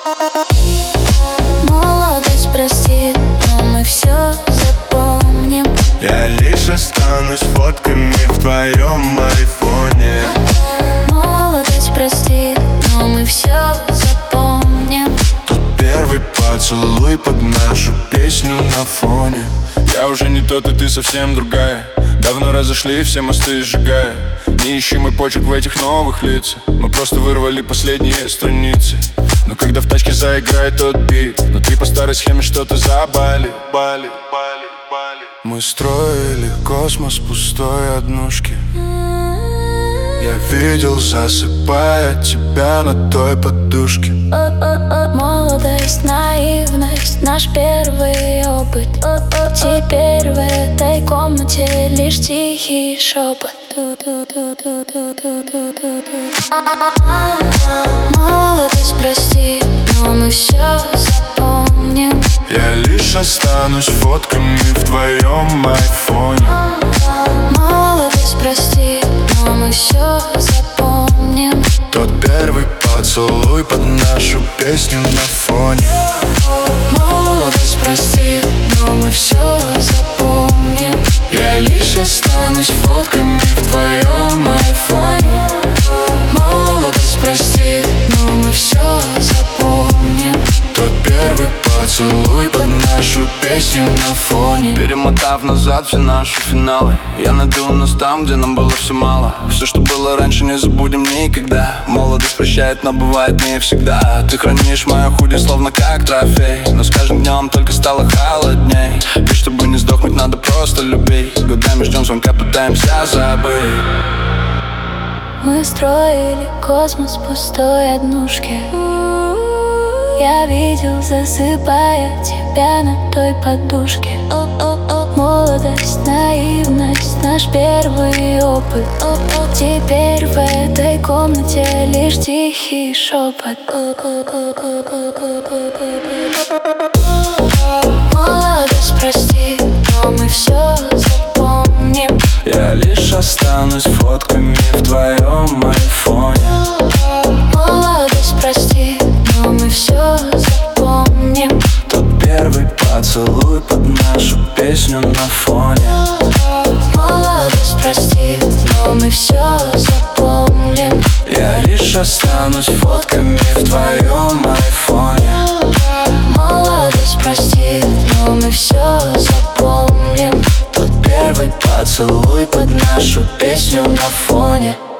Молодость простит, но мы все запомним. Я лишь останусь фотками в твоем айфоне. Молодость простит, но мы все запомним. Тот первый поцелуй под нашу песню на фоне. Я уже не тот, и ты совсем другая. Давно разошли, все мосты сжигая. Не ищи мой почерк в этих новых лицах. Мы просто вырвали последние страницы. Но когда в тачке заиграет тот бит, внутри по старой схеме что-то забали. Мы строили космос пустой однушки. Я видел, засыпая тебя на той подушке. Молодость, наивность, наш первый опыт. Теперь в этой комнате лишь тихий шепот. Молодость прости, но мы все запомним. Я лишь останусь фотками в твоем айфоне. Молодость прости, но мы все запомним. Тот первый поцелуй под нашу песню на фоне. Молодость прости, но мы все запомним. Я лишь останусь фотками в твоем айфоне. Молодость прости, но мы все запомним. Тот первый поцелуй под нашу песню на фоне. Перемотав назад все наши финалы, я найду нас там, где нам было все мало. Все, что было раньше, не забудем никогда. Молодость прощает, но бывает не всегда. Ты хранишь мое худи словно как трофей, но с каждым днем только стало холодней. И чтобы не сдохнуть, надо просто любить. Годами ждем звонка, пытаемся забыть. Мы строили космос пустой однушки. Я видел, засыпая тебя на той подушке. Молодость, наивность, наш первый опыт. Теперь в этой комнате лишь тихий шепот. Молодость прости, но мы все запомним. Я лишь останусь фотками в твоем айфоне. Молодость прости, но мы все запомним. Тот первый поцелуй под нашу песню на фоне. Молодость прости, но мы все запомним. Я лишь останусь фотками в твоем айфоне. Молодость прости, но мы все запомним. Тот первый поцелуй под нашу песню на фоне.